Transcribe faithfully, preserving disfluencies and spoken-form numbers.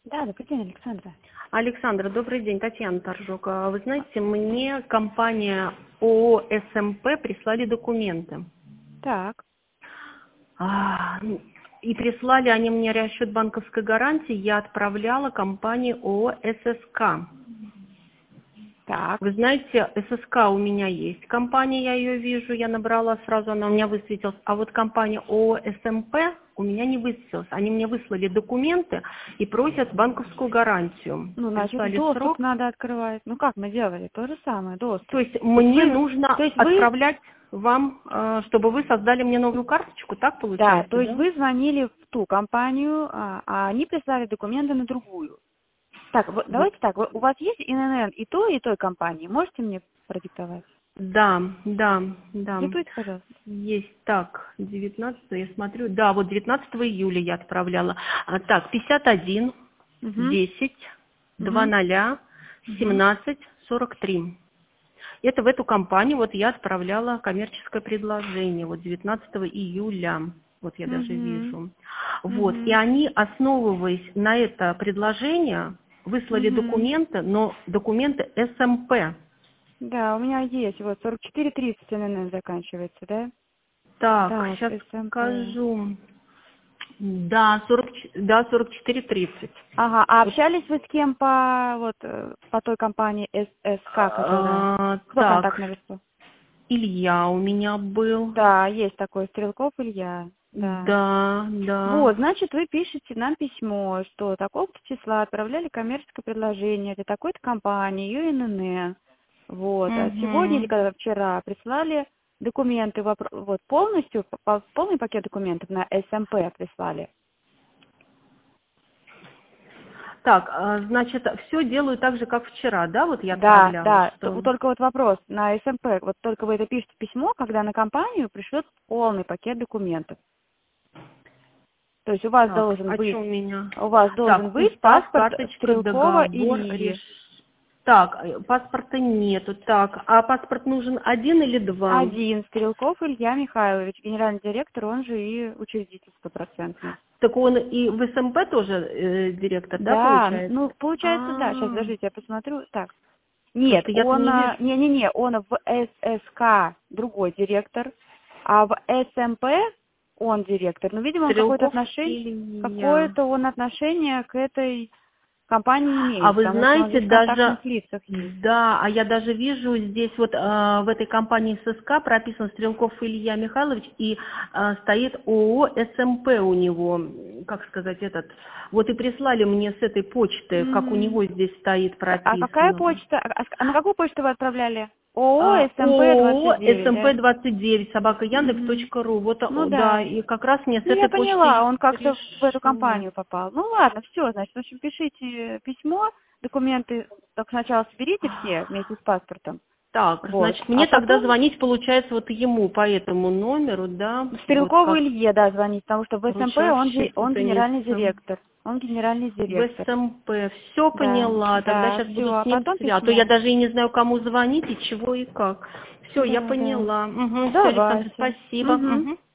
Да, добрый день, Александра. Александра, добрый день, Татьяна Торжок. А Вы знаете, мне компания ООО СМП прислали документы. Так, А, И прислали они мне расчет банковской гарантии, я отправляла компании ООО ССК. так. Вы знаете, ССК у меня есть компания, я ее вижу, я набрала сразу, она у меня высветилась. А вот компания ООО СМП у меня не высветилась. Они мне выслали документы и просят банковскую гарантию. Ну, значит, Прислали доступ срок. надо открывать. Ну, как мы делали? То же самое, доступ. То есть То есть мне вы, нужно то есть вы, отправлять вам, э, чтобы вы создали мне новую карточку, так да, получается, то есть да? вы звонили в ту компанию, а, а они прислали документы на другую. Так, вот Вот. давайте так, вы- у вас есть ИНН и той, и той компании? Можете мне продиктовать? Да, да, да. Диктуйте, пожалуйста. Есть. Так, девятнадцатого я смотрю. Да, вот девятнадцатого июля я отправляла. А, так, пятьдесят один, Угу, десять, два угу, ноля, угу, семнадцать, сорок три. Это в эту компанию вот я отправляла коммерческое предложение, вот девятнадцатого июля, вот я даже угу, вижу. Вот, и угу, они, основываясь на это предложение, выслали угу. документы, но документы СМП. Да, у меня есть, вот, сорок четыре тридцать ИНН заканчивается, да? Так, Так, сейчас СМП. скажу. Да, сорок, ч- да, сорок четыре тридцать. Ага, а Вот, общались вы с кем по вот э, по той компании ССК, которая... а, Кто так, контактное лицо? Илья у меня был. Да, есть такой Стрелков Илья, да. Да, да. Вот, значит, вы пишете нам письмо, что такого-то числа отправляли коммерческое предложение для такой-то компании, ее ИНН. Вот, а сегодня или Угу. когда вчера прислали документы, вопро- вот полностью, по- полный пакет документов на СМП прислали. Так, а, значит, все делаю так же, как вчера, да, вот я Да, отправляла, да. Т- что... вот только вот вопрос на СМП. Вот только вы это пишете письмо, когда на компанию пришлет полный пакет документов. То есть у вас Так, должен а что быть, у меня? у вас должен Так, быть устав, паспорт карточка, Стрелкова договор, Ильи. реш... Так, э, паспорта нету. Так, а паспорт нужен один или два? Один Стрелков Илья Михайлович, генеральный директор, он же и учредитель стопроцентный. Так он и в СМП тоже э, директор, да, Да, получается? ну получается, да. Сейчас, А, подождите, я посмотрю. Так, нет, просто я-то он, не а, вижу. не-не-не, он в ССК другой директор, а в СМП он директор. Ну, видимо, он какое-то Стрелков отношение, или я? какое-то он отношение к этой компании А имеет, вы потому что он знаете, здесь в контактных даже, лицах есть. да, а я даже вижу здесь вот э, в этой компании ССК прописан Стрелков Илья Михайлович и э, стоит ООО СМП у него, м, как сказать, этот. Вот и прислали мне с этой почты, как у Мгм. него здесь стоит А какая прописано. почта, а, а на какую почту вы отправляли? ООО А, СМП ООО двадцать девять, СМП да? двадцать девять, собака Яндекс Мгм. точка ру. Вот, Ну о, да, да. и как раз мне с Ну, я этой поняла, почты он как-то в эту пришло. компанию попал. Ну, ладно, все, значит, в общем, пишите письмо, документы так сначала соберите все вместе с паспортом, Так, вот, значит, а мне тогда потом звонить, получается, вот ему по этому номеру, да, вот Стрелкову как Илье, да, звонить, потому что в СМП он, ге- поручавший он генеральный организм директор, он генеральный в директор, СМП. Все да, поняла, тогда да, сейчас все, буду а с ним потом связаться. А то я письмо, даже и не знаю, кому звонить и чего и как. Все, я да, да, поняла. Угу, все, Александр, давайте, спасибо. угу. Угу.